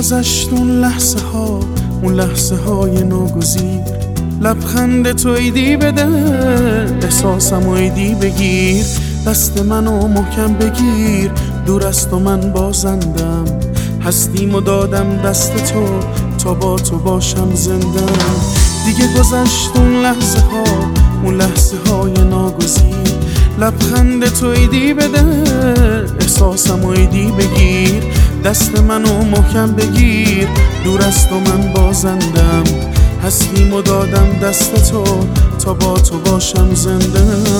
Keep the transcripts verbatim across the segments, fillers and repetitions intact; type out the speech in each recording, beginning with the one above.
گذشت اون لحظه ها، اون لحظه های ناگزیر، لبخند تو ایدی بده، احساسم ایدی بگیر، دست منو محکم بگیر، دور از تو من بازندم، هستیم و دادم دست تو تا با تو باشم زندم. دیگه گذشت اون لحظه ها، اون لحظه های ناگزیر، لبخند تو ایدی بده، احساسم ایدی بگیر، دست منو محکم بگیر، دور از تو من بازندم، هستیم و دادم دست تو تا با تو باشم زنده.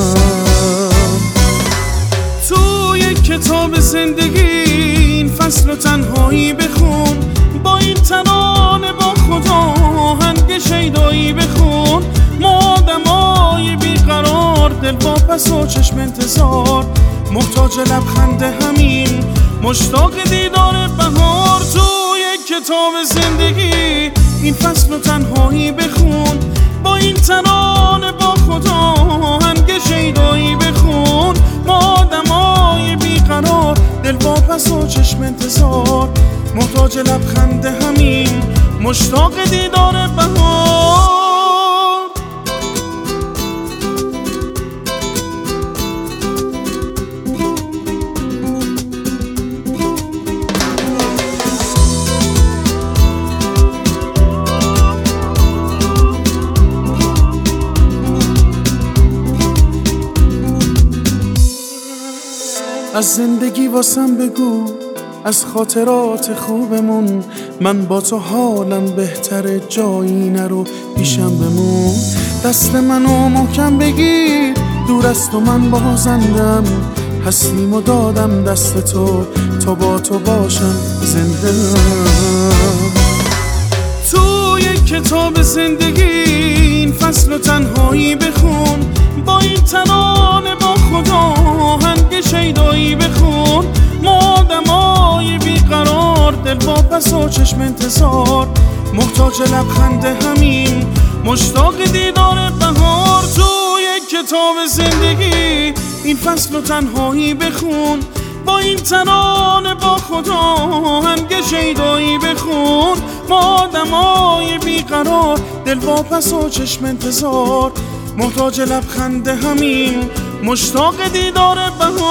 تو یک کتاب زندگی این فصل و تنهایی بخون، با این ترانه با خدا هنگ شیدایی بخون. ما آدمای بیقرار، دل واپس و چشم انتظار، محتاج لبخند همین، مشتاق دیدار بهار. تو یک کتاب زندگی این فصل و تنهایی بخون، با این ترانه با خدا هنگ شیدایی بخون. ما آدمای بیقرار، دل واپس و چشم انتظار، محتاج لبخند همین، مشتاق دیدار بهار. از زندگی واسم بگو، از خاطرات خوبمون، من با تو حالم بهتره، جایی نرو پیشم بمون. دست منو محکم بگیر، دور از تو من بازندم، هستیم و دادم دست تو تا با تو باشم زنده. تو یک کتاب زندگی این فصل و تنهایی بخون، با این ترانه با خدا هنگ شیدایی بخون. ما آدمای بیقرار، دل واپس و چشم انتظار، محتاج لبخند همین، مشتاق دیدار بهار. تو یک کتاب زندگی این فصل و تنهایی بخون، با این ترانه با خدا هنگ شیدایی بخون. ما آدمای بیقرار، دل واپس و چشم انتظار، محتاج لبخند همین، مشتاق دیدار بهار.